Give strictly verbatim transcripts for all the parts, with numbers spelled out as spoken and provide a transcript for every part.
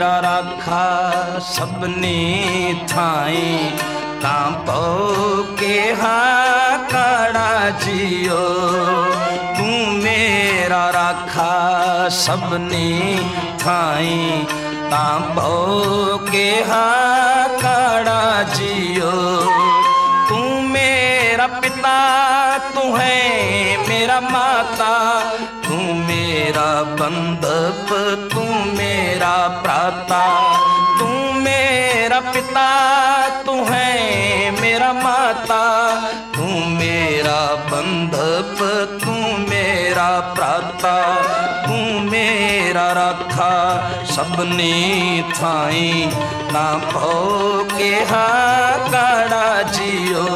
मेरा राखा सबनी थाई तां पौ के हा काड़ा जियो। तू मेरा राखा सबनी थाई तां पौ के हा काड़ा जियो। तू मेरा पिता तू है मेरा माता, तू मेरा बंधप तू मेरा प्राता। तू मेरा पिता तू है मेरा माता, तू मेरा बंधप तू मेरा प्राता। तू मेरा राखा सबनी थाई तां पौ के हा काड़ा जियो।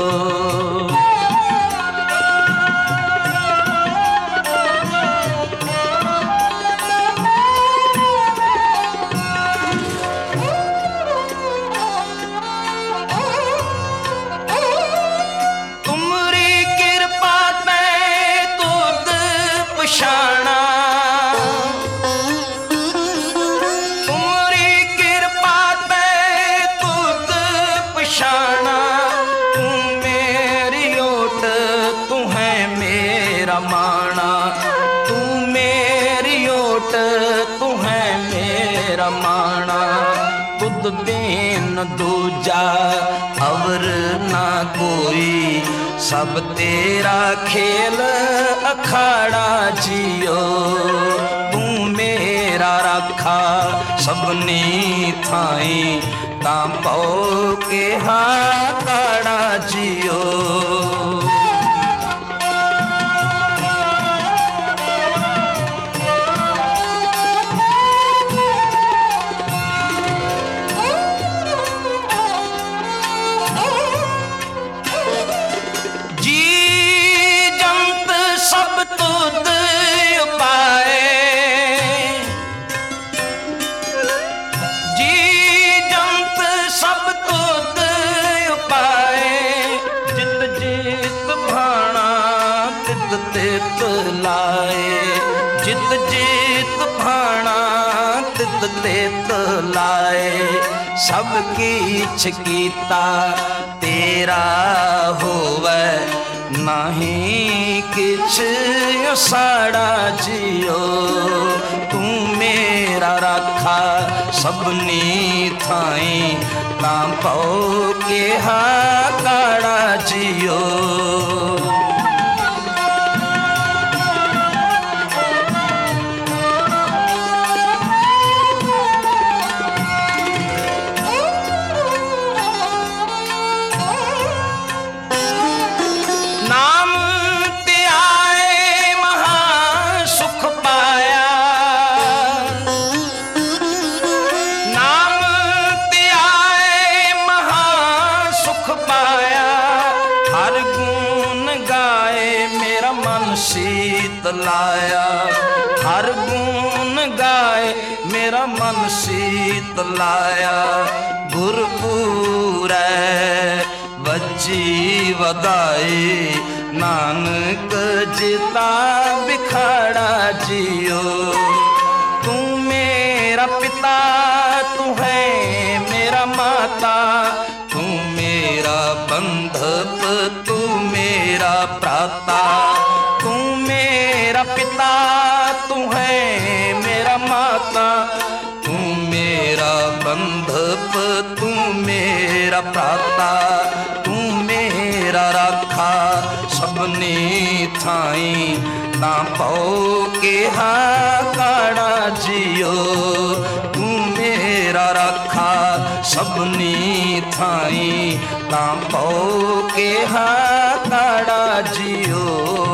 माना तू मेरी ओट तू है मेरा माना। तुद बिन दूजा और ना कोई, सब तेरा खेल अखाड़ा जियो। तू मेरा राखा सबनी थाई तां पौ के हा काड़ा जियो। तित लाए जित जीत भाना तित तित लाए। सब कीछ कीता तेरा होवे, नहीं किछ साड़ा जियो। तू मेरा राखा सबनी थाई तां पौ के हा काड़ा जियो। शीतलाया हर गुण गाए मेरा मन शीतलाया। गुरपुरै बची वदाई नानक जिता बिखाड़ा जियो। तू मेरा पिता तू है मेरा माता, तू मेरा बंधप तू मेरा प्राता। तू मेरा पिता तू है मेरा माता, तू मेरा बंधप तू मेरा प्राता। तू मेरा राखा सबनी थाई तां पौ के हा काड़ा जियो। तू मेरा राखा सबनी थाई तां पौ के हा काड़ा जियो।